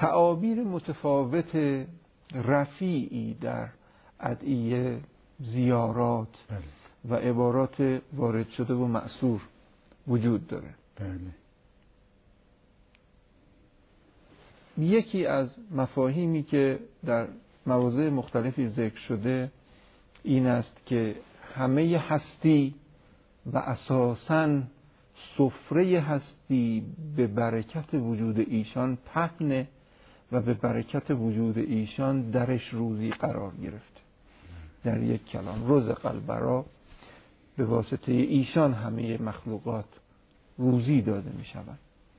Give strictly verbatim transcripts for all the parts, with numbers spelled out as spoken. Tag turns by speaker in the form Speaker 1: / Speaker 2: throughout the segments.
Speaker 1: تعابیر متفاوت رفیعی در ادعیه، زیارات
Speaker 2: بله.
Speaker 1: و عبارات وارد شده و مأثور وجود داره.
Speaker 2: بله.
Speaker 1: یکی از مفاهیمی که در مواضع مختلفی ذکر شده این است که همه هستی و اساساً سفره هستی به برکت وجود ایشان پهنه و به برکت وجود ایشان درش روزی قرار گرفته. در یک کلام رزق البرا، به واسطه ایشان همه مخلوقات روزی داده می شود.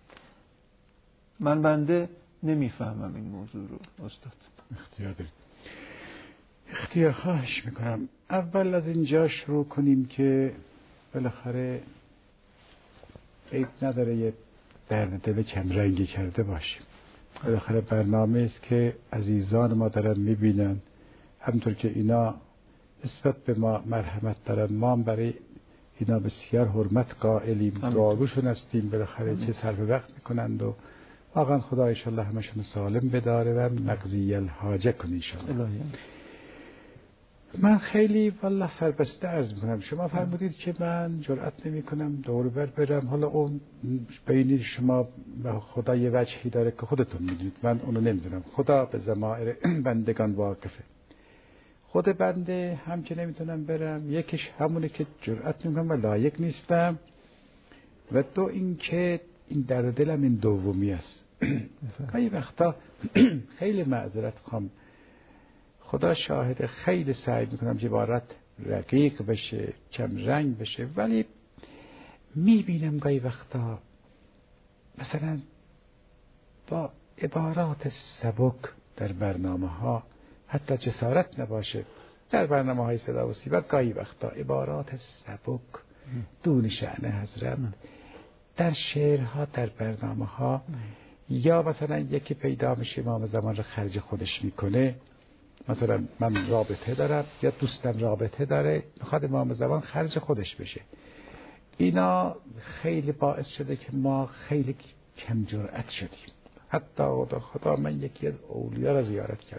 Speaker 1: من بنده نمیفهمم این موضوع رو استاد.
Speaker 2: اختیار دارید. اختیار خواهش میکنم. اول از اینجا شروع کنیم که بالاخره عیب نداره یه درد دل کم رنگی کرده باشیم. بالاخره برنامه است که عزیزان ما دارن میبینن، همونطور که اینا نسبت به ما مرحمت دارن، ما برای اینا بسیار حرمت قائلیم، دعاگوشون هستیم. بالاخره چه صرف وقت میکنند و واقعا خدا انشالله همشون سالم بداره و مقضی الحاجه کنه انشالله. من خیلی والله سربسته عرض میکنم. شما فرمودید که من جرأت نمی کنم دور بر برم. حالا اون بین شما و خدا یه وجهی داره که خودتون میدونید، من اونو نمیدونم. خدا به ضمائر بندگان واقفه. خود بنده هم که نمیتونم برم، یکیش همونه که جرأت نمی کنم و لایق نیستم، و دو این که این درد دلم این دومی است. گاهی وقتا خیلی معذرت خواهم، خدا شاهد، خیلی سعی میکنم که عبارت رقیق بشه، کم رنگ بشه، ولی میبینم گاهی وقتا مثلا با عبارات سبک در برنامه ها، حتی جسارت نباشه در برنامه های صدا و سیمت، گاهی وقتا عبارات سبک دون شأن حضرت در شعرها، در برنامه ها، یا مثلا یکی پیدا میشه امام زمان رو خرج خودش میکنه. مثلا من رابطه دارم یا دوستم رابطه داره، میخواد امام زمان خرج خودش بشه. اینا خیلی باعث شده که ما خیلی کم جرأت شدیم. حتی خدا, خدا من یکی از اولیا را زیارت کردم،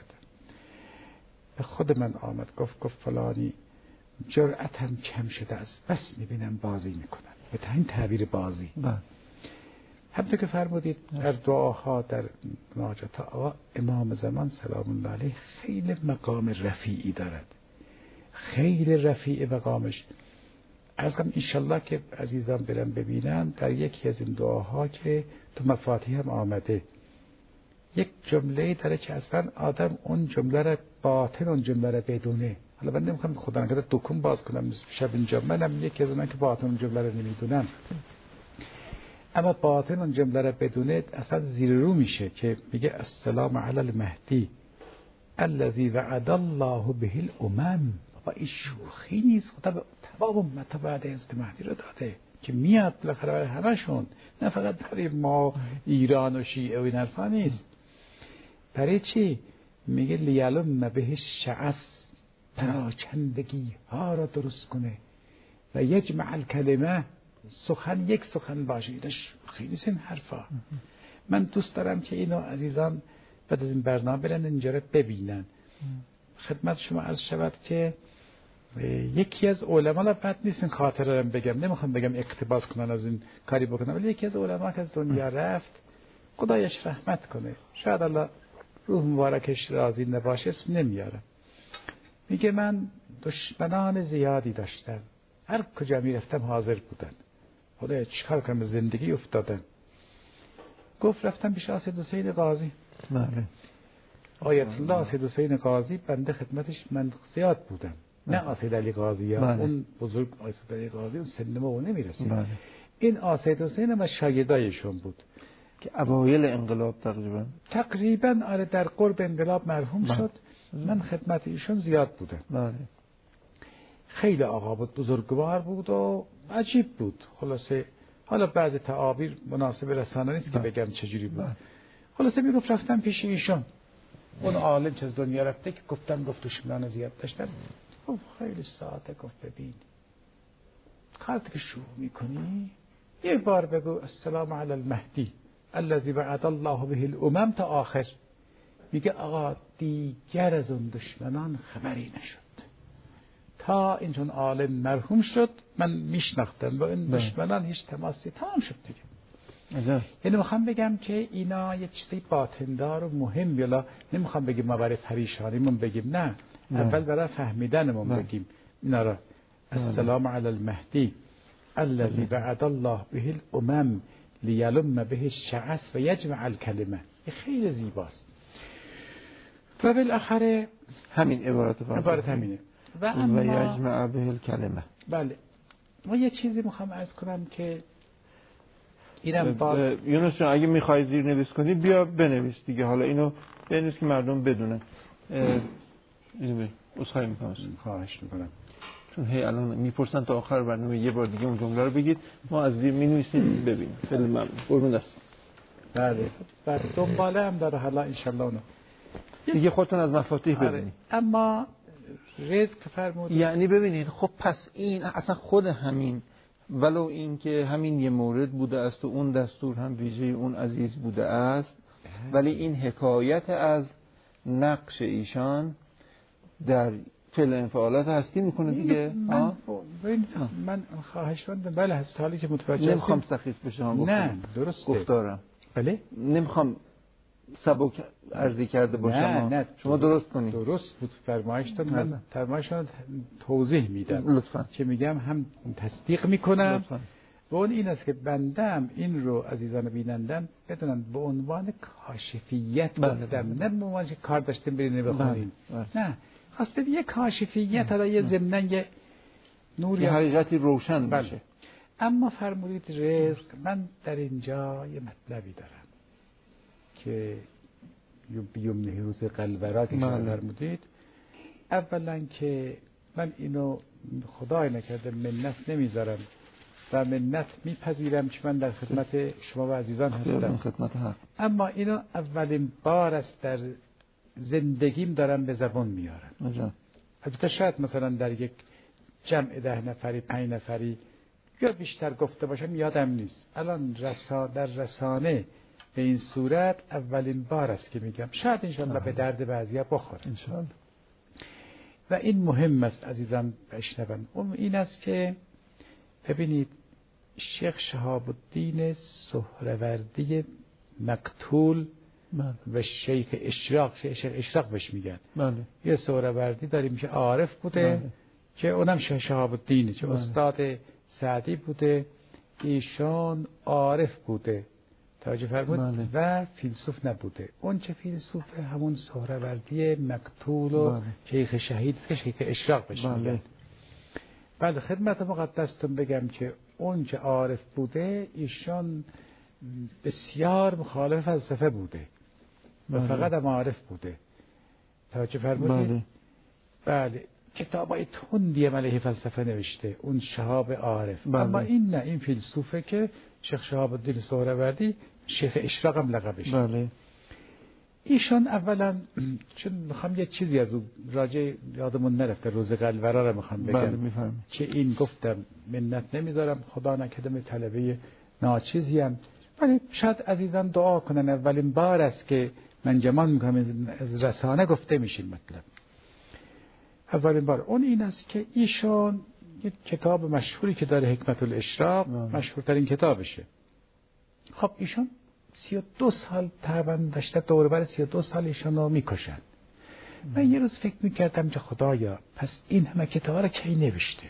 Speaker 2: به خود من آمد گفت گفت فلانی جرأتم کم شده است، بس میبینم بازی میکنن. به این تعبیر بازی همونطور که فرمودید در دعاها، در مناجات آقا امام زمان سلام الله علیه خیلی مقام رفیعی دارد، خیلی رفیع مقامش. از هم انشالله که عزیزان برن ببینن در یکی از این دعاها که تو مفاتیح هم آمده، یک جمله داره که اصلا آدم اون جمله را باطن اون جمله را بدونه. حالا من نمیخوام خدا نکرده دکون باز کنم شب اینجا، منم یکی از اونان که باطن اون جمله را نمیدونم، اما باطن اون جمله را بدونه اصلا زیر رو میشه که میگه السلام علی المهدی الذی وعد الله به الامم. بابا این شوخی نیست، خدا به تمام امت بعد از مهدی رو داده که میاد بالاخره برای همشون، نه فقط برای ما ایران و شیعه و این حرفا نیست. برای چی؟ میگه لیعلم به شعث، پراکندگی ها را درست کنه و یجمع الکلمه، سخن یک سخن باشه. اینا خیلی نیست این حرفا. من دوست دارم که اینو عزیزان بعد از این برنامه برن اینجا رو ببینن. خدمت شما عرض شود که یکی از علما، لا بد نیست این خاطره رو بگم، نمیخوام بگم اقتباس کنن از این کاری بکنم، ولی یکی از علما که از دنیا رفت خدایش رحمت کنه، شاید الله روح مبارکش راضی نباشه، اسم نمیارم، میگه من دشمنان زیادی داشتم، هر کجا میرفتم حاضر بودن، خدا چیکار کنم زندگی افتادن. گفت رفتم پیش سید حسین قاضی.
Speaker 1: بله.
Speaker 2: آیت الله سید حسین قاضی بنده خدمتش من زیاد بودم، نه آسید علی قاضی ها. بله. اون بزرگ آسید علی قاضی اون سن ما اون نمیرسید. بله. این آسید حسین ما شاگردایشون بود
Speaker 1: که اوایل انقلاب تقریبا
Speaker 2: تقریبا آره در قرب انقلاب مرحوم بله. شد. من خدمت ایشون زیاد بودم.
Speaker 1: بله.
Speaker 2: خیلی آقا بود، بزرگوار بود و عجیب بود. خلاصه حالا بعضی تعابیر مناسب رسانه نیست که بگم چجوری بود. بله. خلاصه میگفت رفتم پیش ایشون، اون عالم که از دنیا رفته که گفتم گفت دشمنان زیاد داشتن. گفت خیلی ساعته، گفت ببین خاطر که شروع میکنی یک بار بگو السلام علی المهدی الذی وعد الله به الامم تا آخر. میگه آقا دیگر از اون دشمنان خبری نشد تا این چون عالم مرحوم شد من میشناختم با این دشمنان هیچ تماسی، تمام شد دیگه. یعنی میخوام بگم که اینا یه چیزی باطندار و مهم، یلا نمیخوام بگیم ما برای پریشانیمون بگیم، نه, نه. اول برای فهمیدنمون نه. بگیم اینا را السلام علی المهدی الذی وعد الله به الامم لیلم به الشعث و یجمع الکلمه. خیلی زیباست. و بالاخره
Speaker 1: همین عبارت
Speaker 2: عبارت همینه و
Speaker 1: اما یجمع به الکلمه.
Speaker 2: بله. ما یه چیزی میخوام عرض کنم که اینم باز
Speaker 1: یونس جان اگه میخوای زیر نویس کنی بیا بنویس دیگه، حالا اینو بنویس که مردم بدونن. اینو ببین عذرخواهی میکنم.
Speaker 2: خواهش میکنم.
Speaker 1: چون هی الان میپرسن تا آخر برنامه یه بار دیگه اون جمله رو بگید، ما از زیر مینویسیم ببینیم. خیلی ممنون. قربون دست.
Speaker 2: بله. بعد دنباله هم داره حالا ان شاء الله اونو
Speaker 1: دیگه خودتون از مفاتیح ببینید.
Speaker 2: اما رزق فرمودید
Speaker 1: یعنی ببینید خب پس این اصلا خود همین ولو این که همین یه مورد بوده است و اون دستور هم ویژه اون عزیز بوده است، ولی این حکایت از نقش ایشان در فعل انفعالات هستی میکنه دیگه.
Speaker 2: من من خواهش مندم. بله هست، حالی که متوجه
Speaker 1: نمیخوام سخیف بشه ها.
Speaker 2: نه درسته
Speaker 1: گفتارم.
Speaker 2: بله
Speaker 1: نمیخوام سبک عرضی کرده باشم.
Speaker 2: نه نه
Speaker 1: شما درست کنید.
Speaker 2: درست بود فرمایشتون. من فرمایشتون توضیح میدم
Speaker 1: لطفا،
Speaker 2: که میگم هم تصدیق میکنم
Speaker 1: لطفا.
Speaker 2: و اون این است که بندم این رو عزیزان بینندن بدونن به عنوان کاشفیت گفتم، نه به عنوان که کار داشتیم برین بخونین. نه خواستید یه کاشفیت حالا یه ضمن یه نور
Speaker 1: یه حقیقتی روشن بشه.
Speaker 2: اما فرمودید رزق، من در اینجا یه مطلبی دارم که بیوم روز قلبرا که فرمودید. اولا که من اینو خدای نکرده منت نمیذارم و منت میپذیرم که من در خدمت شما و عزیزان هستم،
Speaker 1: خدمت حق.
Speaker 2: اما اینو اولین بار است در زندگیم دارم به زبان میارم. البته شاید مثلا در یک جمع ده نفری پنج نفری یا بیشتر گفته باشم یادم نیست. الان رسا در رسانه به این صورت اولین بار است که میگم، شاید انشاءالله به درد بعضیا بخوره
Speaker 1: انشاءالله.
Speaker 2: و این مهم است عزیزان بشنون. اون این است که ببینید شیخ شهاب الدین سهروردی مقتول
Speaker 1: بله.
Speaker 2: و شیخ اشراق، شیخ اشراق بهش میگن.
Speaker 1: بله.
Speaker 2: یه سهروردی داریم که عارف بوده، بله. که اونم شیخ شهاب الدینه، که بله. استاد سعدی بوده، ایشان عارف بوده توجه فرمود، بله. و فیلسوف نبوده. اون چه فیلسوفه همون سهروردی مقتول و بله. شیخ شهید که شیخ اشراق بهش بله. میگن. بعد خدمت مقدستون بگم که اون که عارف بوده ایشان بسیار مخالف فلسفه بوده و بله. فقط هم عارف بوده توجه فرمودید. بله. بله کتابای تندی علیه فلسفه نوشته اون شهاب عارف. بله. اما این نه، این فیلسوفه که شیخ شهاب الدین سهروردی، شیخ اشراق هم لقبش.
Speaker 1: بله.
Speaker 2: ایشان اولا چون میخوام یه چیزی از اون راجع یادمون نرفته، روز قلورا رو میخوام بگم.
Speaker 1: بله میفهمم.
Speaker 2: که این گفتم منت نمیذارم، خدا نکدم طلبه ناچیزیم، ولی شاید عزیزان دعا کنن اولین بار است که من جمال میکنم از رسانه گفته میشین مطلب. اولین بار اون این است که ایشان یک کتاب مشهوری که داره حکمت الاشراق، مشهورترین کتابشه. خب ایشان سی و دو سال تقریبا داشته دور بر سی و دو سال ایشان رو میکشن. من یه روز فکر میکردم که خدایا پس این همه کتاب رو کی نوشته؟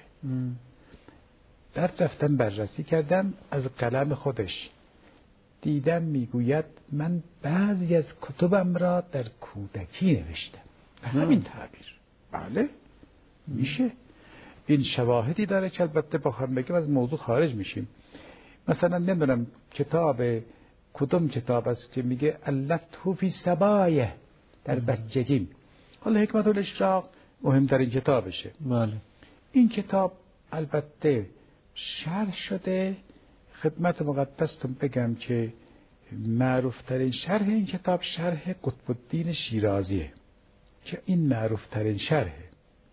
Speaker 2: بعد رفتم بررسی کردم از قلم خودش، دیدم میگوید من بعضی از کتبم را در کودکی نوشتم. همین تعبیر. بله میشه. این شواهدی داره که البته بخوام بگم از موضوع خارج میشیم. مثلا نمیدونم کتاب کدوم کتاب است که میگه الفتحو فی سبایه در بچگیم. حالا حکمت الاشراق مهمترین کتابشه.
Speaker 1: بله.
Speaker 2: این کتاب البته شرح شده. خدمت مقدستون بگم که معروفترین شرح این کتاب شرح قطب الدین شیرازیه که این معروفترین شرحه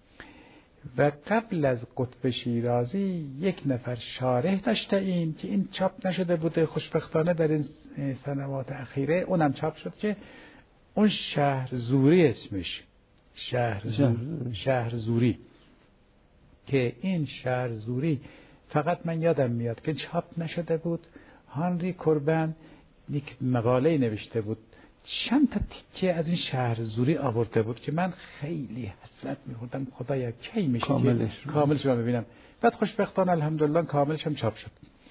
Speaker 2: و قبل از قطب شیرازی یک نفر شارح داشته این که این چاپ نشده بوده، خوشبختانه در این سنوات اخیره اونم چاپ شد که اون شهر زوری اسمش شهر زوری. شهر زوری که این شهر زوری فقط من یادم میاد که چاپ نشده بود. هانری کوربن یک مقاله نوشته بود، چند تا تیکه از این شهر زوری آورده بود که من خیلی حسرت می‌خوردم خدایا کی میشه
Speaker 1: کاملش
Speaker 2: کاملش رو ببینم. بعد خوشبختانه الحمدلله کاملش هم چاپ شد.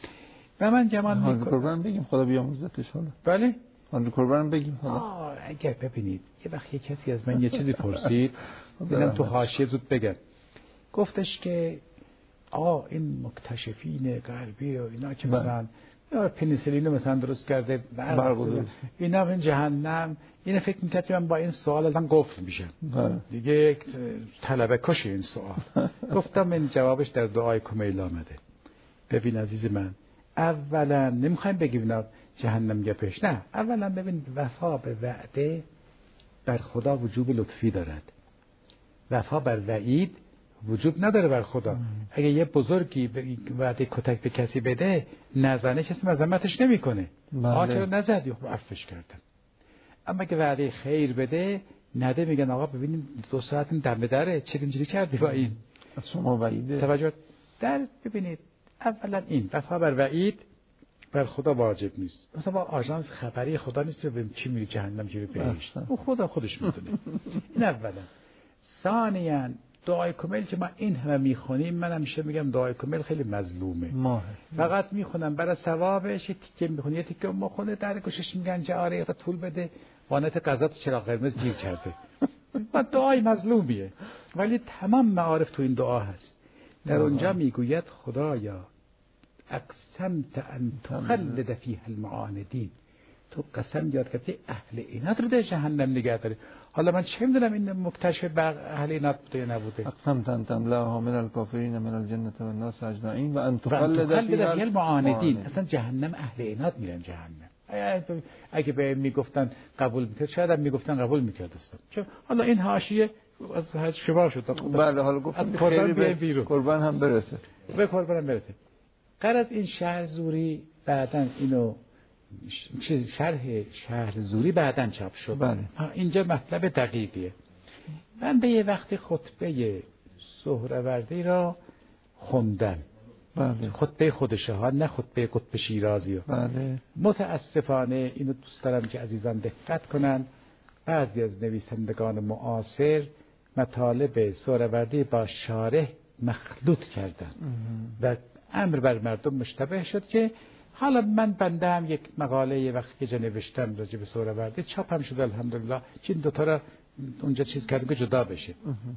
Speaker 2: و من جمان
Speaker 1: هانری کوربن بگیم خدا بیامرزتش حالا.
Speaker 2: بله
Speaker 1: هانری کوربن بگیم حالا.
Speaker 2: آه اگه ببینید یه وقت یه کسی از من یه چیزی پرسید ببینم تو حاشیه زود بگم، گفتش که آه این مکتشفین غربی و اینا که مثلا یا پنیسیلین مثلا درست کرده برق اینا این جهنم، اینو فکر می‌کرد که من با این سوال الان قفل میشم دیگه، یک طلبه کش این سوال. گفتم این جوابش در دعای کمیل آمده. ببین عزیز من، اولا نمیخوایم بگیم اینا جهنم گپش، نه، اولا ببین وفا به وعده بر خدا وجوب لطفی دارد، وفا بر وعید وجوب نداره بر خدا. اگه یه بزرگی وعده کتک به کسی بده نزنه کسی مذمتش نمیکنه، آقا چرا نزدی؟ خب عفوش کردم. اما اگه وعده خیر بده نده میگن آقا ببینید دو ساعت دم دره چه اینجوری کردی با این
Speaker 1: از شما وعیده
Speaker 2: توجه در. ببینید اولا این وفا بر وعید بر خدا واجب نیست. مثلا با آژانس خبری خدا نیست ببین کی میره جهنم کی میره بهشت، او خدا خودش میدونه. این اولا. ثانیاً دعای کمیل که ما این همه میخونیم، من همیشه میگم دعای کمیل خیلی مظلومه، ماه. فقط میخونم برای ثوابش، تیکه میخونه یه تیکه میخونه در گوشش میگن جاره تا طول بده، وانت قضا تو چراغ قرمز گیر کرده. و دعای مظلومیه، ولی تمام معارف تو این دعا هست. در اونجا میگوید خدایا اقسمت ان تخلد فیها المعاندین، تو قسم یاد کردی اهل اینات رو در جهنم نگه داری. حالا من چه میدونم این مکتشف بر اهل اینات بوده یا نبوده.
Speaker 1: اقسمت ان تملأها من الکافرین من الجنة والناس اجمعین و ان
Speaker 2: تخلد فیها المعاندین. اصلا جهنم اهل اینات میرن جهنم. اگه به میگفتن قبول میکرد شاید هم میگفتن قبول میکرد استاد. چون حالا این حاشیه از حد شبا شد.
Speaker 1: بله حالا گفتم از قربان بیرون قربان هم برسه.
Speaker 2: به قربان هم برسه. غرض این شهر زوری بعدن اینو شرح شهر زوری بعدن چاپ شد.
Speaker 1: بله.
Speaker 2: اینجا مطلب دقیقیه. من به یه وقتی خطبه سهروردی را خوندم.
Speaker 1: بله.
Speaker 2: خطبه خودشه ها، نه خطبه قطب شیرازی.
Speaker 1: بله.
Speaker 2: متاسفانه اینو دوست دارم که عزیزان دقت کنن، بعضی از نویسندگان معاصر مطالب سهروردی با شارح مخلوط کردن و امر بر مردم مشتبه شد که حالا من بنده هم یک مقاله یه وقت که جا نوشتم راجع به سهروردی چاپ هم شده الحمدلله، چین دوتا را اونجا چیز کردیم که جدا بشه.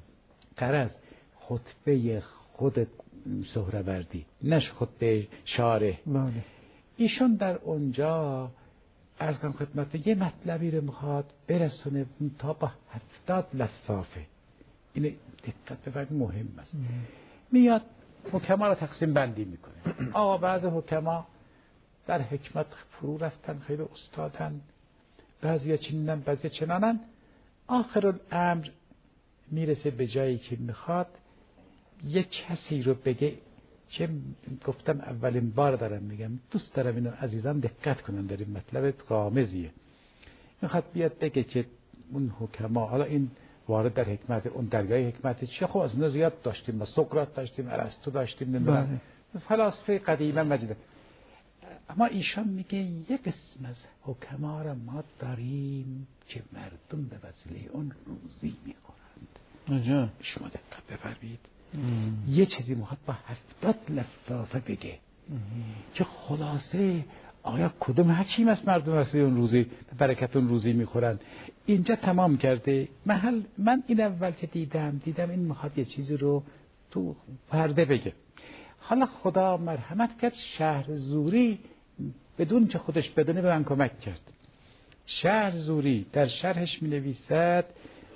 Speaker 2: غرض خطبه خود سهروردی نش خطبه شارح.
Speaker 1: بله.
Speaker 2: ایشون در اونجا عرض کنم خدمت یه مطلبی رو میخواد برسونه تا با هفتاد لفافه. اینه دقت بفرمایید مهم است. میاد حکما رو تقسیم بندی میکنه. آقا بعضی حکما در حکمت فرو رفتن، خیلی استادن، بعضی چنینن بعضی چنانن. آخر الامر میرسه به جایی که میخواد یک کسی رو بگه که گفتم اولین بار دارم میگم، دوست دارم اینو عزیزان دقت کنن، در این مطلب غامضیه. میخواد بیاد بگه که اون حکما، حالا این وارد در حکمت اون درگاه حکمت چیه؟ خب از اون زیاد داشتیم، ما سقراط داشتیم، ارسطو داشتیم، نمیدونم فلاسفه قدیما مجید. اما ایشان میگه یک قسم از حکما را ما داریم که مردم به وسیله اون روزی میخورند.
Speaker 1: عجب.
Speaker 2: شما دقت بفرمایید. یه چیزی میخواد با هفتاد لفافه بگه که خلاصه آیا کدوم حکیم است مردم واسه اون روزی برکت اون روزی میخورن. اینجا تمام کرده. محل من این اول که دیدم دیدم این میخواد یه چیزی رو تو پرده بگه. حالا خدا مرحمت کرد، شهر زوری بدون که خودش بدونه به من کمک کرد. شهر زوری در شرحش می نویسد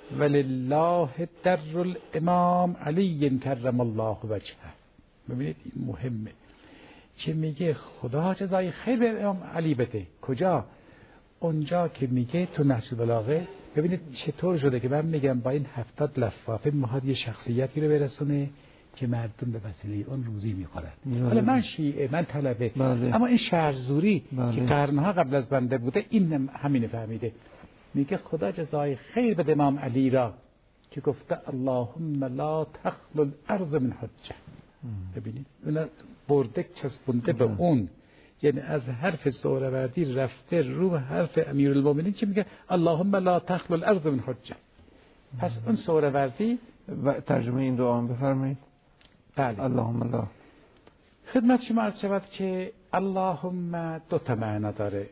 Speaker 2: ولله در الامام علی کرم الله وجهه. ببینید این مهمه که میگه خدا جزای خیر به امام علی بده. کجا؟ اونجا که میگه تو نهج البلاغه. ببینید چطور شده که من میگم با این هفتاد لفافه میخواد یه شخصیتی رو برسونه که مردم به وسیله اون روزی میخورند. حالا من شیعه، من طلبه،
Speaker 1: بله.
Speaker 2: اما این شهرزوری
Speaker 1: بله.
Speaker 2: که قرنها قبل از بنده بوده این همین فهمیده. میگه خدا جزای خیر بده امام علی را که گفته اللهم لا تخلو الارض من حجه. ببینید اون برده چسبونده به اون، یعنی از حرف سهروردی رفته رو حرف امیرالمومنین که میگه اللهم لا تخلو الارض من حجه. پس اون سهروردی
Speaker 1: و ترجمه این دعا هم بفرمایید.
Speaker 2: بله.
Speaker 1: اللهم لا.
Speaker 2: خدمت شما عرض شود که اللهم دو تا معنا داره.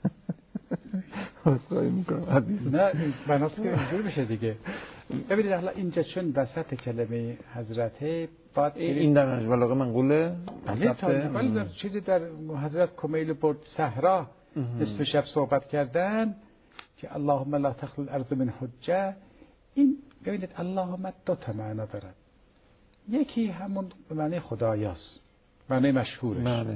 Speaker 1: خواهی میکنم
Speaker 2: نه معناست که اینجور بشه دیگه. ببینید حالا اینجا چون وسط کلمه حضرته بعد
Speaker 1: این در نهج البلاغه منقوله.
Speaker 2: بله ولی در چیزی در حضرت کمیل برد صحرا نصف شب صحبت کردن که اللهم لا تخلو الارض من حجه. این ببینید اللهم دو تا معنا دارد. یکی همون به معنی خدایاست، معنی مشهورش.
Speaker 1: بله.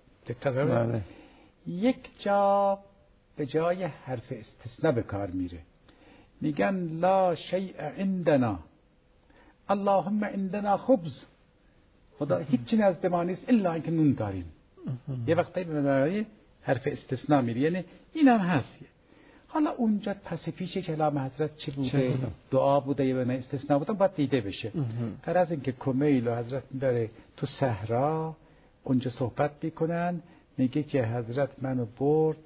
Speaker 2: بله. یک جا به جای حرف استثناء به کار میره، میگن لا شیء عندنا اللهم عندنا خبز. خدا هیچی نزد ما نیست الا اینکه نون داریم. یه وقتی به معنی حرف استثناء میره، یعنی این هم هست. حالا اونجا پس پیش کلام حضرت چی بوده؟ دعا بوده یا نه استثناء بوده؟ باید دیده بشه. هر از اینکه کمیل و حضرت داره تو صحرا اونجا صحبت میکنن، میگه که حضرت منو برد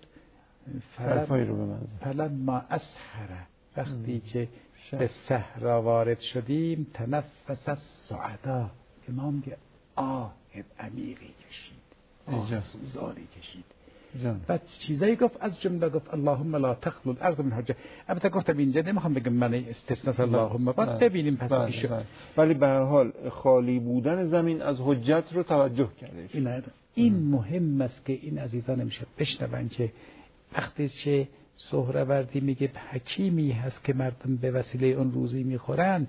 Speaker 1: حرفای رو به من
Speaker 2: فلما ما اسحره، وقتی که به صحرا وارد شدیم تنفس السعدا، امام میگه آه عمیقی کشید، آه سوزانی کشید. بعد چیزایی گفت، از جمله گفت اللهم لا تخلو الارض من حجه. البته گفتم اینجا نمیخوام بگم من استثناء اللهم، بعد ببینیم پس پیش.
Speaker 1: ولی به هر حال خالی بودن زمین از حجت رو توجه کرده.
Speaker 2: این این مهم است که این عزیزان امشب بشنون که وقتی چه سهروردی میگه حکیمی هست که مردم به وسیله اون روزی میخورن،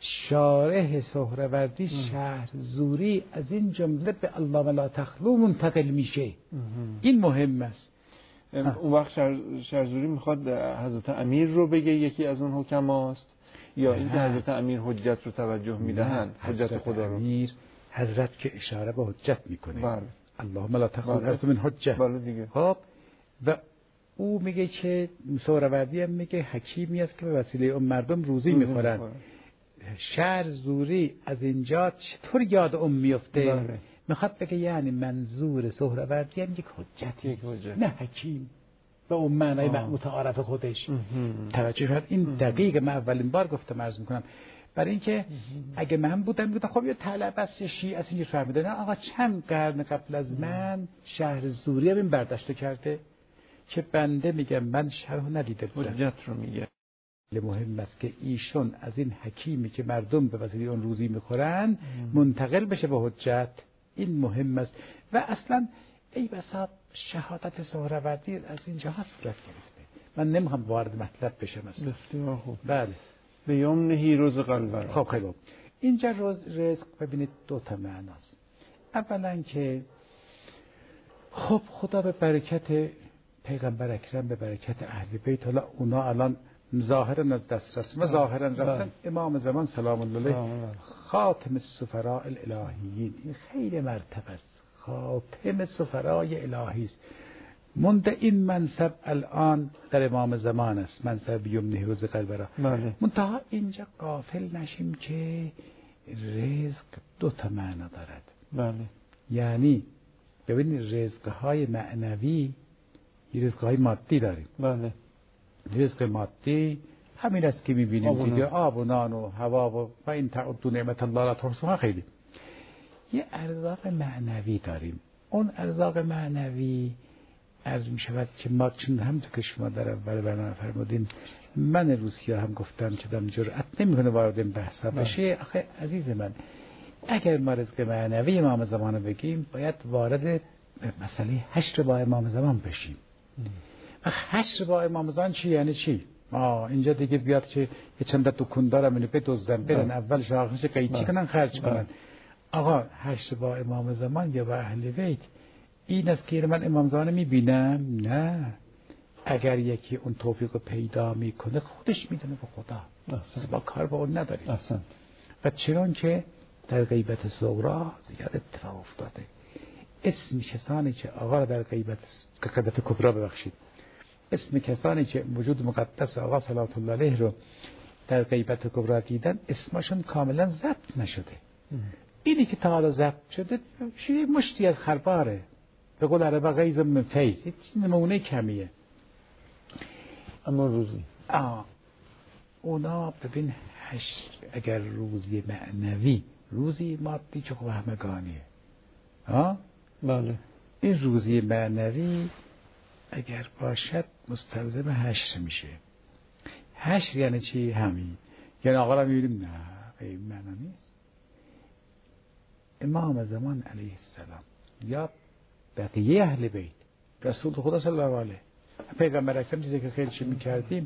Speaker 2: شارح سهروردی شهر زوری از این جمله به الله لا تخلو منتقل میشه. این مهم است.
Speaker 1: اون وقت شهر زوری میخواد حضرت امیر رو بگه یکی از اون حکماست، یا اینکه حضرت امیر حجت رو توجه میدهند؟ حجت خدا رو
Speaker 2: امیر حضرت که اشاره به حجت میکنه.
Speaker 1: بله.
Speaker 2: اللهم لا تخلو الارض من حجه.
Speaker 1: بله دیگه.
Speaker 2: خب و او میگه که سهروردی هم میگه حکیمی است که به وسیله اون مردم روزی میخورن. شهر زوری از اینجا چطور یاد اون میفته؟
Speaker 1: بله.
Speaker 2: میخواد بگه یعنی منظور سهروردی هم یک حجتی، نه حکیم به اون معنای متعارف خودش. توجه کرد؟ این دقیق. من اولین بار گفتم عرض میکنم برای اینکه اگه من بودم بودم خب یه طلب است یا شیعه است اینجور فهمیده، نه آقا چند قرن قبل از من شهر زوری هم این برداشت کرده که بنده میگم من شرح ندیده بودم.
Speaker 1: حجت رو میگه.
Speaker 2: مهم است که ایشون از این حکیمی که مردم به وسیله اون روزی میخورن منتقل بشه به حجت. این مهم است. و اصلا ای بسا شهادت سهروردی از اینجا هست صورت گرفته. من نمیخوام وارد مطلب بشم اصلا.
Speaker 1: بسیار خوب.
Speaker 2: بله.
Speaker 1: به یمنه رزق الورا.
Speaker 2: خب خیلی خوب. اینجا روز رزق ببینید دو تا معناست. اولا که خب خدا به برکت پیغمبر اکرم، به برکت اهل بیت، حالا اونا الان ظاهرا از دسترس و ظاهرا رفتن، امام زمان سلام الله علیه خاتم السفراء الالهیین، این خیلی مرتبه است، خاتم سفرای الهی است. منده این منصب الان در امام زمان است، منصب یمنه رزق الورا. منتها اینجا غافل نشیم که رزق دو تا معنا دارد.
Speaker 1: بله.
Speaker 2: یعنی ببینید رزق‌های معنوی یه رزق‌های مادی داریم.
Speaker 1: بله.
Speaker 2: رزق مادی همین است که می‌بینیم دیگه، آب و نان و هوا و و این تعدوا نعمت الله لا تحصوها. خیلی یه ارزاق معنوی داریم. اون ارزاق معنوی عرض می شود که ما چون هم تو که شما در اول برنامه فرمودین، من روسیه هم گفتم که دم جرأت نمی‌کنه وارد این بحثا بشه. آخه عزیز من اگر ما رزق معنوی امام زمان بگیم باید وارد مسئله حشر با امام زمان بشیم. و حشر با امام زمان چی یعنی چی؟ آه اینجا دیگه بیاد که یه چند تا دکون دارم اینو بدزدن برن اول شاخش قیچی کنن خرج کنن. آقا حشر با امام زمان یا با اهل بیت این است که من امام زمان میبینم؟ نه، اگر یکی اون توفیق پیدا میکنه خودش میدونه به خدا، با کار با اون نداریم.
Speaker 1: احسن.
Speaker 2: و چرا که در غیبت صغرا زیاد اتفاق افتاده. اسم کسانی که آقا را در غیبت غیبت کبرا ببخشید اسم کسانی که وجود مقدس آقا صلوات الله علیه رو در غیبت کبرا دیدن اسمشون کاملا ضبط نشده. اینی که تا حالا ضبط شده چیه مشتی از خرباره، به قول عربا غیظ من فیض، هیچ نمونه کمیه.
Speaker 1: اما روزی
Speaker 2: آه اونا ببین هش اگر روزی معنوی روزی مادی که خب همگانیه ها
Speaker 1: بله
Speaker 2: این روزی معنوی اگر باشد مستلزم حشر میشه. حشر یعنی چی؟ همین یعنی آقا را میبینیم نه این معنی نیست. امام زمان علیه السلام یا بقیه اهل بیت رسول خدا صلی الله علیه پیغمبر اکرم چیزی که خیلی چی میکردیم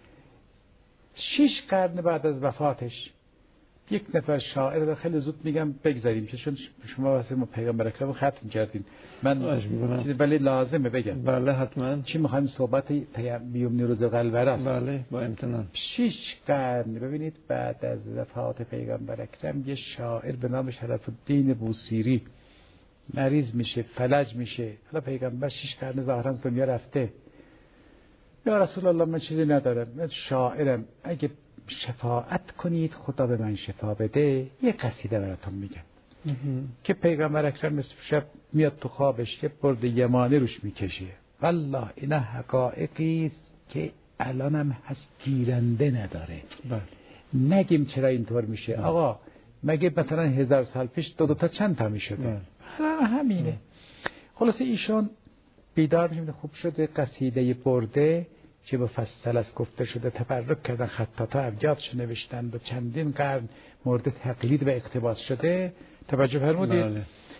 Speaker 2: شش قرن بعد از وفاتش یک نفر شاعر رو خیلی زود میگم بگذاریم که چون شما واسه ما پیغمبر اکرم ختم کردین من چیزی ولی لازمه بگم.
Speaker 1: بله حتما.
Speaker 2: چی میخوایم صحبت بیومنی روز قلبر است.
Speaker 1: بله با امتنان.
Speaker 2: شش قرن ببینید بعد از وفات پیغمبر اکرم یه شاعر به نام شرف الدین بوصیری مریض میشه فلج میشه. حالا پیغمبر شش قرن ظاهرا دنیا رفته. یا رسول الله من چیزی ندارم من شاعرم اگه شفاعت کنید خدا به من شفا بده یه قصیده براتون میگم که پیغمبر اکرم شب میاد تو خوابش یه برد یمانی روش میکشه. والله اینا حقایقی است که الانم هست گیرنده نداره.
Speaker 1: بله.
Speaker 2: نگیم چرا اینطور میشه. بله. آقا مگه مثلا هزار سال پیش دو دو تا چند تا میشده. بله. همینه. بله. خلاصه ایشون بیدار میشه خوب شده قصیده برده که مفصل از گفته شده تبرک کردن خطاطا ابیاتش نوشتند و چندین قرن مورد تقلید و اقتباس شده. توجه فرمودید؟ بله.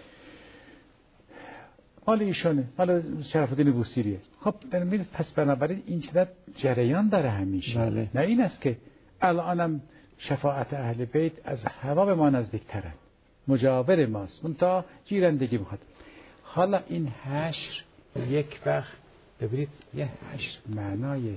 Speaker 2: مال ایشونه مال شرف الدین بوصیریه. خب ببینید پس بنابراین این چیزا جریان داره همیشه.
Speaker 1: بله.
Speaker 2: نه این است که الانم شفاعت اهل بیت از هوا به ما نزدیک‌ترن مجاور ماست اون تا گیرندگی میخواد. حالا این حشر یک وقت ببینید یه حشر معنای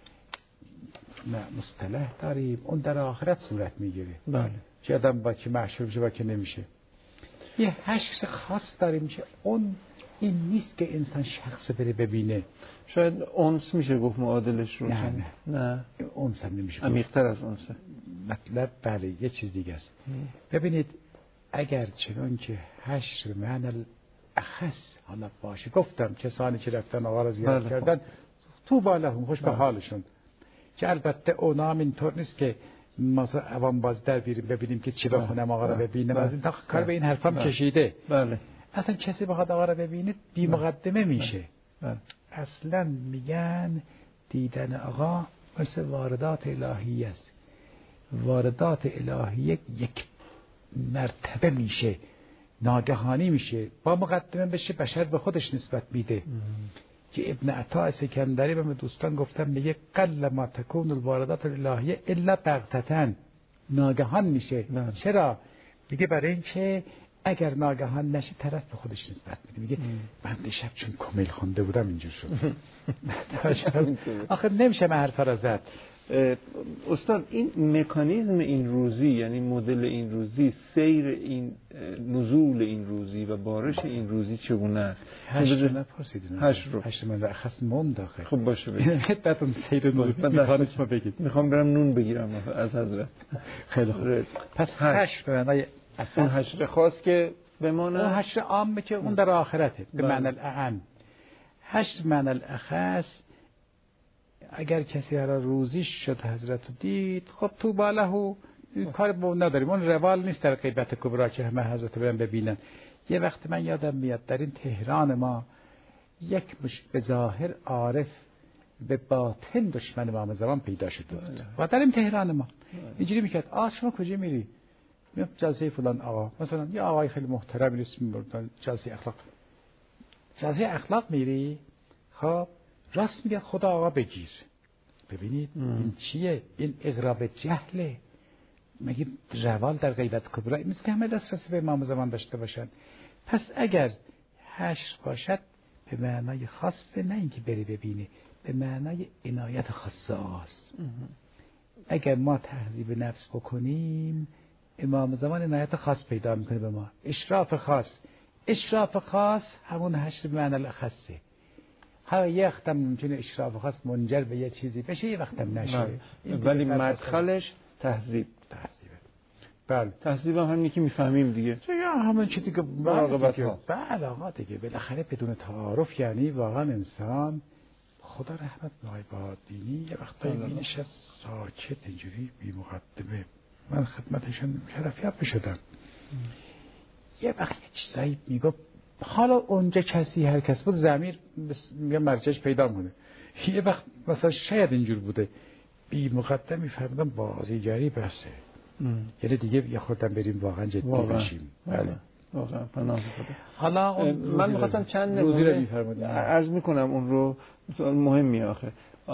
Speaker 2: مصطلح داریم اون در آخرت صورت میگیره.
Speaker 1: بله.
Speaker 2: که آدم با که محشور بشه با که نمیشه. یه حشر خاص داریم که اون این نیست که انسان شخص بره ببینه.
Speaker 1: شاید اونس میشه گفت معادلش رو.
Speaker 2: نه نه,
Speaker 1: نه.
Speaker 2: اونس هم نمیشه.
Speaker 1: عمیق‌تر از اونسه.
Speaker 2: مطلب بله یه چیز دیگه است. ببینید اگر چنان که حشر معنی اخص حالا باشه گفتم کسانی که رفتن آقا را زیارت بله. کردن تو بالهم خوش به حالشون که البته اونا هم اینطور نیست که مثلا عوام باز در بیریم ببینیم که چی بخونم آقا را ببینم از این تا کار به این حرفام بله. کشیده
Speaker 1: بله.
Speaker 2: اصلا کسی بخواد آقا را ببینید بی مقدمه میشه. بله. اصلا میگن دیدن آقا مثل واردات الهی است. واردات الهی یک مرتبه میشه ناگهانی میشه با مقدمه بشه بشر به خودش نسبت میده که ابن عطا سکندری به دوستان گفتم میگه قل ما تکون الواردات الالهیه الا بغتتن ناگهان میشه. نه. چرا؟ میگه برای اینکه اگر ناگهان نشه طرف به خودش نسبت میده. میگه من دیشب چون کمیل خونده بودم اینجور شد. آخه نمیشه من حرف را زد.
Speaker 1: استاد این مکانیزم این روزی یعنی مدل این روزی سیر این نزول این روزی و بارش این روزی چگونه است؟
Speaker 2: هشت رو نپرسیدین.
Speaker 1: هشت رو
Speaker 2: هشت من اخص موم داخل.
Speaker 1: خب باشه بگید.
Speaker 2: بعدم سیر نزول مکانیزم بگید.
Speaker 1: میخوام برم نون بگیرم از حضرت.
Speaker 2: خیلی خوب. پس هشت به معنای
Speaker 1: اخص هشت خاص که بمانه.
Speaker 2: اون هشت عامه که اون در آخرته به معنی الاعم. هشت معنی الاخص اگر کسی را روزیش شد حضرت دید خب تو باله کار با اون نداریم. اون روال نیست در غیبت کبرا که همه حضرت برن ببینن. یه وقت من یادم میاد در این تهران ما یک مش به ظاهر عارف به باطن دشمن امام زمان پیدا شد و در این تهران ما اینجوری میکرد آ شما کجا میری؟ میام جلسه فلان آقا مثلا یه آقای خیلی محترمی اسم میبردن جلسه اخلاق جلسه اخلاق میری خب راست میگه خدا آقا بگیر. ببینید ام. این چیه؟ این اغراب جهله. مگه روال در غیبت کبرا این نیست که همه دسترسی به امام زمان داشته باشن. پس اگر حشر باشد به معنای خاصه نه اینکه بری ببینه به معنای عنایت خاصه است. اگر ما تهذیب نفس بکنیم امام زمان عنایت خاص پیدا میکنه به ما، اشراف خاص. اشراف خاص همون حشر معنی الاخصه. ها یه وقتم ممکنه اشراف خاص منجر به یه چیزی بشه، یه وقتم نشه،
Speaker 1: ولی مدخلش تهذیب.
Speaker 2: تهذیب. بله.
Speaker 1: تهذیب هم همین که میفهمیم دیگه.
Speaker 2: چه همون چیزی که
Speaker 1: مراقبت ها.
Speaker 2: بله آقا دیگه بالاخره بدون تعارف یعنی واقعا انسان خدا رحمت نهای با دینی یه وقتایی مینشست ساکت اینجوری بی مقدمه. من خدمتشون شرفیاب بشدم. یه وقت یه چیزایی میگفت، حالا اونجا کسی هر کس بود ضمیر میگه مرجعش پیدا کنه. یه وقت مثلا شاید اینجور بوده بی مقدم میفهمیدم بازیگری بسه. یعنی دیگه یه خوردم بریم واقعا جدی بشیم. بله
Speaker 1: واقعا پناه خدا.
Speaker 2: حالا
Speaker 1: من می‌خواستم چند نمونه عرض میکنم اون رو، سوال مهمی آخه.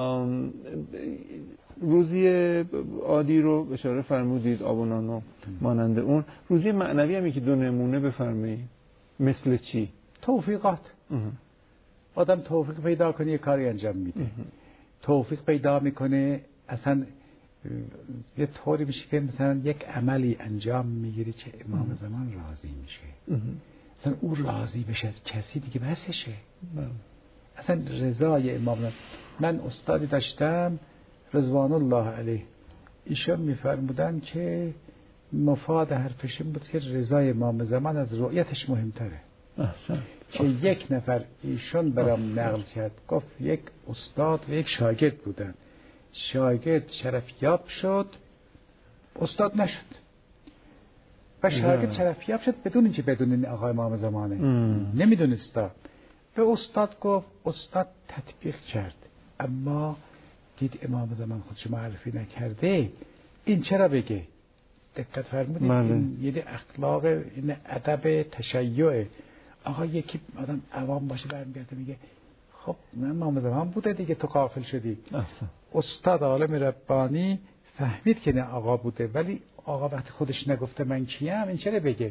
Speaker 1: روزی عادی رو اشاره فرمودید، آب و نان و مانند اون. روزی معنوی هم که دو نمونه بفرمایید. مثل چی؟
Speaker 2: توفیقات. آدم توفیق پیدا کنه یه کاری انجام میده. توفیق پیدا میکنه اصلا یه طوری میشه که مثلا یک عملی انجام میگیری که امام زمان راضی میشه. اصلا او راضی بشه از کسی دیگه بسشه. اصلا رضای امام زمان. من استادی داشتم رضوان الله علیه، ایشون میفرمودن که مفاد حرفش این بود که رضای امام زمان از رؤیتش مهمتره.
Speaker 1: احسن.
Speaker 2: که یک نفر ایشون برام نقل کرد، گفت یک استاد و یک شاگرد بودن، شاگرد شرفیاب شد، استاد نشد و شاگرد شرفیاب شد بدون اینکه بدون آقای امام زمانه نمیدونستا. به استاد گفت، استاد تطبیق کرد اما دید امام زمان خودش معرفی نکرده، این چرا بگه؟ دقت فرمودید؟ این یه اخلاق، این ادب تشیع. آقا یکی آدم عوام باشه برمیگرده میگه خب من امام زمان بوده دیگه تو غافل شدی.
Speaker 1: احسن.
Speaker 2: استاد عالم ربانی فهمید که نه آقا بوده، ولی آقا وقتی خودش نگفته من کیم، این چرا بگه؟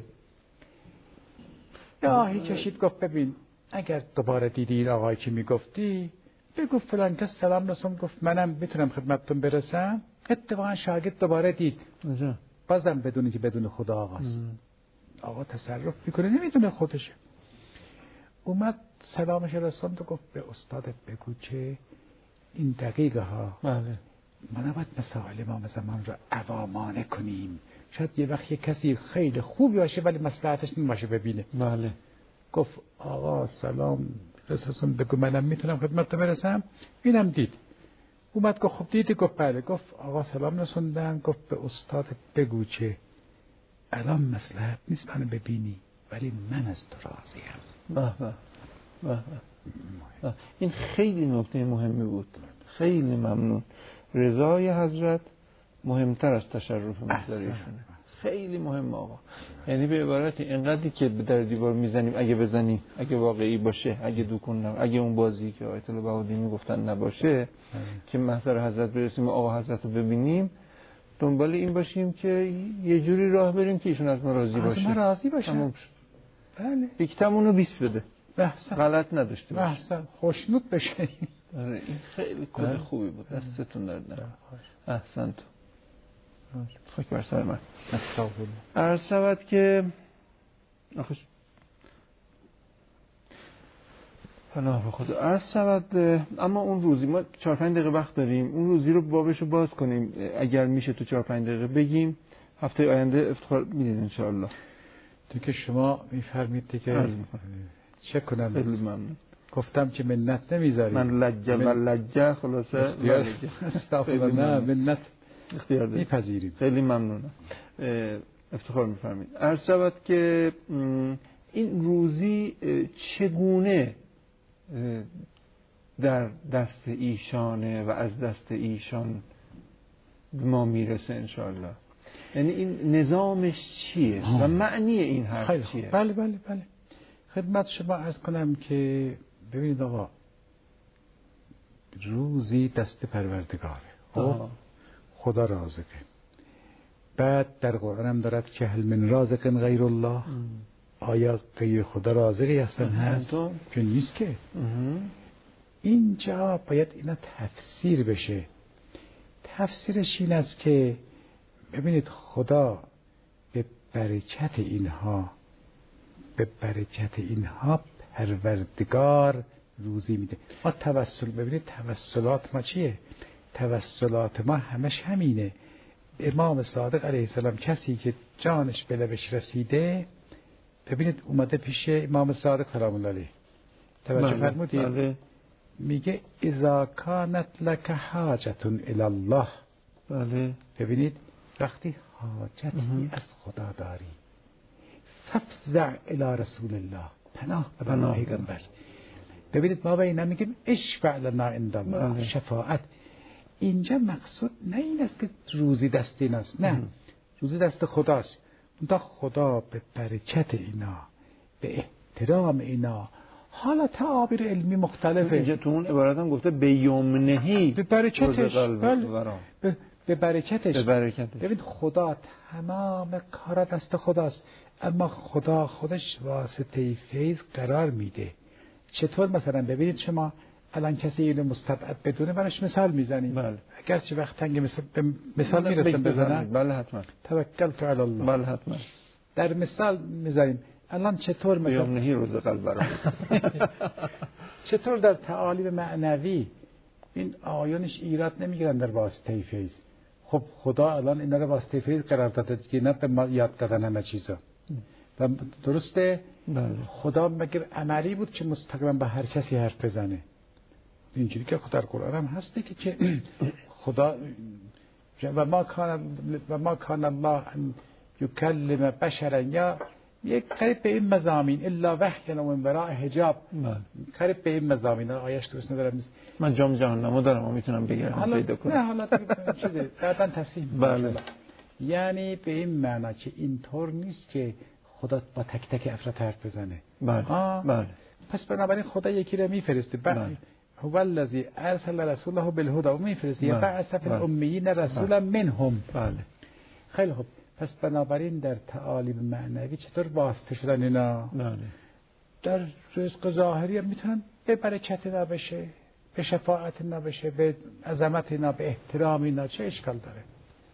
Speaker 2: یا هی کشید گفت ببین اگر دوباره دیدی این آقایی که میگفتی بگو فلان کس سلام رسون، گفت منم میتونم خدمتتون برسم. اتفاقا شاگرد دوباره دید، بازم بدونی که بدون خدا آقاست. آقا تصرف میکنه نمیدونه خودشه. اومد سلامش رسوند و گفت به استادت بگو که این دقیقه ها
Speaker 1: بله
Speaker 2: ما نباید مسائل امام زمان رو عوامانه کنیم. شاید یه وقت یه کسی خیلی خوبی باشه ولی مصلحتش نمیشه ببینه.
Speaker 1: بله.
Speaker 2: گفت آقا سلام رسوند بگو منم میتونم خدمت برسم. اینم دید. اومد گفت خب دیدی؟ گفت بله. گفت آقا سلام رسوندن. گفت به استادت بگو که الان مصلحت نیست منو ببینی ولی من از تو راضیم.
Speaker 1: به به به. این خیلی نکته مهمی بود. خیلی ممنون. رضای حضرت مهمتر از تشرف مصدریشونه. خیلی مهم آقا. یعنی به عبارتی اینقدری که در دیوار میزنیم اگه بزنیم، اگه واقعی باشه، اگه دوکون نم، اگه اون بازی که آیت الله بهادری میگفتن نباشه، که محضر حضرت برسیم و آقا حضرت رو ببینیم، دنبال این باشیم که یه جوری راه بریم که ایشون از ما راضی باشه.
Speaker 2: از ما راضی باشه.
Speaker 1: بله. یکتمون رو بیست بده.
Speaker 2: بحثن.
Speaker 1: غلط نداشته باشه.
Speaker 2: بحثن. خوشنود بشه.
Speaker 1: آره این خیلی کد خوبی بود. دستتون درد نکنه. احسنت. خاک بر سر من.
Speaker 2: استغفرالله.
Speaker 1: عرض شود که آخه پناه به خدا. عرض شود اما اون روزی ما چهار پنج دقیقه وقت داریم، اون روزی رو بابشو باز کنیم اگر میشه تو چهار پنج دقیقه بگیم. هفته آینده افتخار میدید ان شاء الله.
Speaker 2: تو که شما میفرمید دیگه چه کنم؟
Speaker 1: خیلی ممنون.
Speaker 2: گفتم که منت نمیذاری.
Speaker 1: من لجه و لجه خلاصه
Speaker 2: استغفرالله. نه منت
Speaker 1: اختیار داریم.
Speaker 2: میپذیریم.
Speaker 1: خیلی ممنونم. افتخار میفرمید. عرض شود که این روزی چگونه در دست ایشانه و از دست ایشان ما میرسه انشاءالله؟ یعنی این نظامش چیه و معنی این حرف چیه؟
Speaker 2: بله بله بله. خدمت شما عرض کنم که ببینید آقا روزی دست پروردگاره. خب خدا رازقه. بعد در قرآن هم دارد که هل من رازق غیر الله. آیا غیر خدا رازقی اصلا هست؟ که نیست که. اینجا باید اینا تفسیر بشه. تفسیرش این است که ببینید خدا برکت اینها به برکت اینها پروردگار روزی میده. ما توسل، ببینید توسلات ما چیه؟ توسلات ما همش همینه. امام صادق علیه السلام کسی که جانش به لبش رسیده، ببینید اومده پیش امام صادق سلام الله علیه، توجه فرمودید؟ بله. میگه اذا کانت لک حاجت الی الله.
Speaker 1: بله.
Speaker 2: ببینید وقتی حاجتی از خدا داری، فافزع الی رسول الله، پناه به پیغمبر. ببینید ما به اینا میگیم اشفع لنا عند الله، شفاعت. اینجا مقصود نه این است که روزی دست ایناست، نه، روزی دست خداست. اونتا خدا به برکت اینا، به احترام اینا، حالا تعابیر علمی مختلفه.
Speaker 1: اینجا تو اون عبارت هم گفته به یمنهی،
Speaker 2: به برکتش، به به برکتش.
Speaker 1: به برکتش.
Speaker 2: ببین خدا تمام کارا دست خداست، اما خدا خودش واسطه فیض قرار میده. چطور مثلا ببینید شما الان کسی اینو مستبعد بدونه براش مثال میزنیم.
Speaker 1: بله.
Speaker 2: اگرچه وقت تنگ مثال, مثال میرسم بزنم.
Speaker 1: بله حتما.
Speaker 2: توکلت علی الله.
Speaker 1: بله حتما.
Speaker 2: در مثال میذاریم الان چطور مثلا
Speaker 1: یمنهی روز قلب برام
Speaker 2: چطور در تعالیم معنوی این آیانش ایراد نمیگیرن در واسطه فیض. خب خدا الان اینا رو واسطه فیض قرار داده که نه به ما یاد دادن همه چیزا. و درسته؟
Speaker 1: بله.
Speaker 2: خدا مگر عملی بود که مستقیما به هر کسی حرف بزنه؟ اینجوری که در قرآن هم هسته که چه خدا و ما کان و ما کان الله ان یکلم بشرا، یا یک قریب به این مضامین الا وحی و من وراء حجاب، قریب به این مضامین. آیش درست ندارم،
Speaker 1: من جام جهنمو دارم و میتونم بگردم پیدا کنم.
Speaker 2: نه حالا چیزه بعداً تصحیح.
Speaker 1: بله.
Speaker 2: یعنی به این معنا که اینطور نیست که خدا با تک تک افراد حرف بزنه.
Speaker 1: بله. بله.
Speaker 2: پس بنابراین خدا یکی رو میفرسته. بله. هو الذی ارسل رسوله بالهدى، و میفرسته یا بعث فی الامیین رسولا منهم.
Speaker 1: بله.
Speaker 2: خیلی خوب. پس بنابراین در تعالیم معنوی چطور واسطه شدن اینا؟
Speaker 1: بله.
Speaker 2: در رزق ظاهری هم میتونن به برکت اینا بشه، به شفاعت اینا بشه، به عظمت اینا، به احترام اینا. چه اشکال داره؟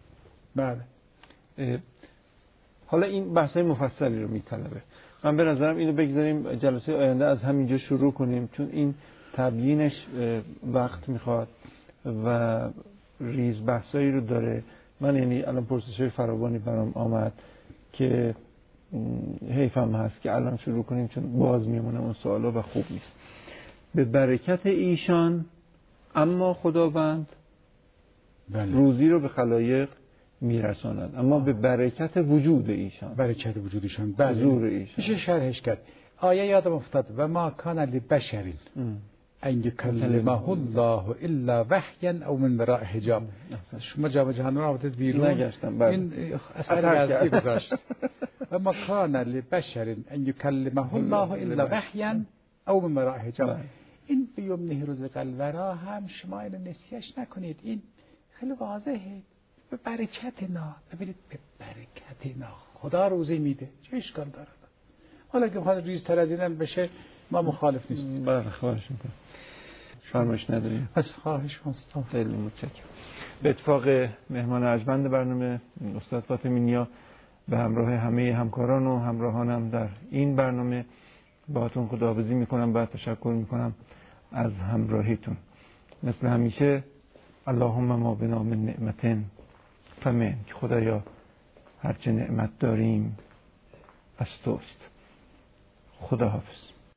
Speaker 2: بله.
Speaker 1: حالا این بحثای مفصلی رو میطلبه. من به نظرم اینو بگذاریم جلسه آینده از همینجا شروع کنیم، چون این تبیینش وقت میخواد و ریز بحثایی رو داره. من یعنی الان پرسش‌های فراوانی برام آمد که حیفم هست که الان شروع کنیم، چون باز میمونه اون سوالا و خوب نیست. به برکت ایشان اما خداوند
Speaker 2: بله.
Speaker 1: روزی رو به خلایق میرساند، اما به برکت وجود ایشان،
Speaker 2: برکت وجود ایشان، بله.
Speaker 1: حضور ایشان.
Speaker 2: میشه شرحش کرد. آیه یادم افتاد و ما کان لبشر ان یکلمه الله الا وحیا او من وراء حجاب. شما جام جهان رو آوردید بیرون،
Speaker 1: نگشتم. بله.
Speaker 2: این اثر غزلی گذاشت. و ما کان لبشر ان یکلمه الله الا وحیا او من وراء حجاب. این بیومنه روز قلورا هم شما اینو نسیش نکنید. این خیلی واضحه. به برکت اینا، ببینید به برکت اینا خدا روزی میده. چه اشکال داره؟ حالا که بخواد ریزتر از اینم بشه ما مخالف نیستیم.
Speaker 1: بله خواهش میکنم. فرمایش نداریم.
Speaker 2: از خواهش مستم.
Speaker 1: خیلی متشکرم. به اتفاق مهمان ارجمند برنامه استاد فاطمی نیا به همراه همه همکاران و همراهانم در این برنامه باهاتون خداحافظی میکنم و تشکر میکنم از همراهیتون. مثل همیشه اللهم ما بنا من نعمتن فمن، که خدایا هرچه نعمت داریم از توست. خدا حافظ.